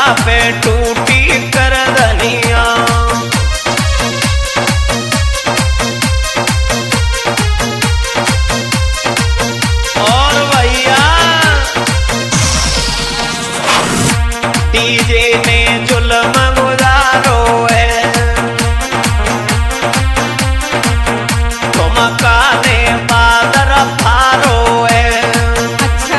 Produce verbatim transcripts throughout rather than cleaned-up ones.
पे टूटी कर धनिया। और भैया डीजे ने जुल्म गुजारो है, ठुमका ने बादर फारो है। अच्छा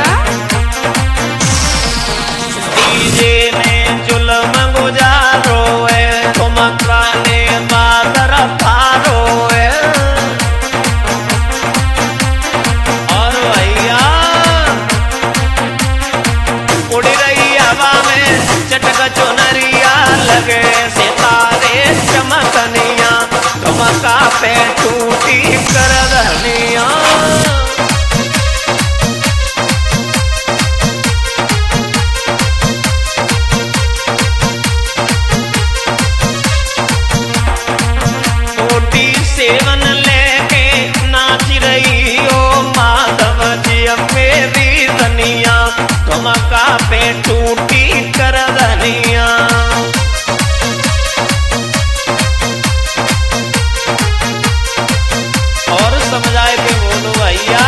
डीजे ने जुल्म गुजारो है, ठुमका ने बादर फारो है। और भैया उड़ रही हवा में चटक चुनरिया, लगे सितारे चमकनिया, ठुमका पे टूटी कर धनिया। टूटी सेवन लेके नाच रही हो माधव जी मेरी धनिया, ठुमका पे टूटी कर धनिया। और समझाए के बोलो भैया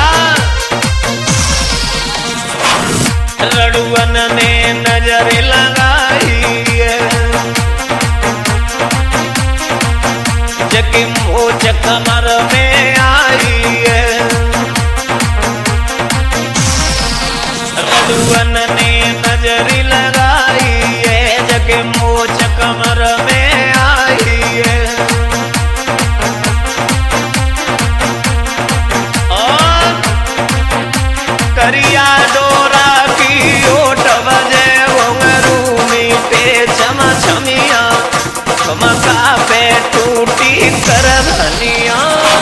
रड़ुअन ने नजर लगाई है, जके मोच कमर में आई है। रड़ुअन ने नजर लगाई है, जके मोच कमर में आई है। करिया डोरा की ओट बजे घुंघरू मीटे छम छमिया, ठुमका पे टूटी कर धनिया।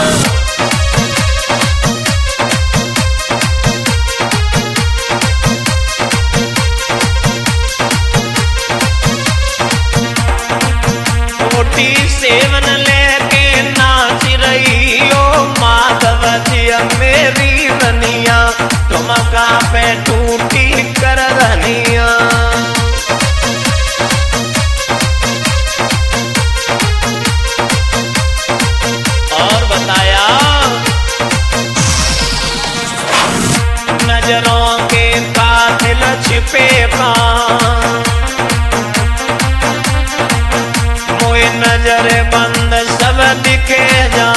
टूटी सेवन लेके नाच रही हो माधव जी मेरी धनिया, ठुमका पे टूटी कर धनिया। और बताया नजरों के कातिल छिपे कहाँ, मोए नजर बंद सब दिखे जा।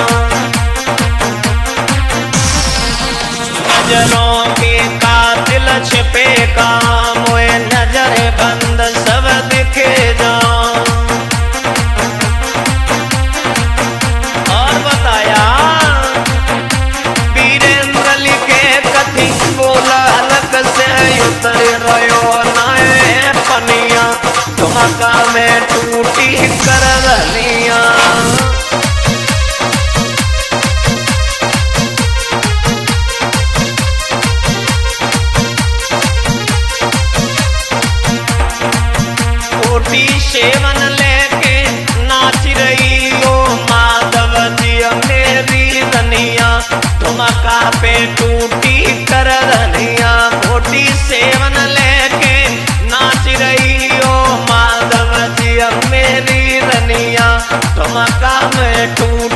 नजरों के कातिल छिपे कहाँ, मोए नजर बंद सब दिखे जा। और बताया वीरेंद्र लिखे कथी बोला हलक से उतर रहो नए पनिया, ठुमका में टूटी कर धनिया। टूटी सेवन लेके नाच रही हो माधव जी मेरी धनिया, ठुमका पे टूटी कर धनिया। टूटी सेवन लेके नाच रही हो माधव जी मेरी धनिया, ठुमका में टूटी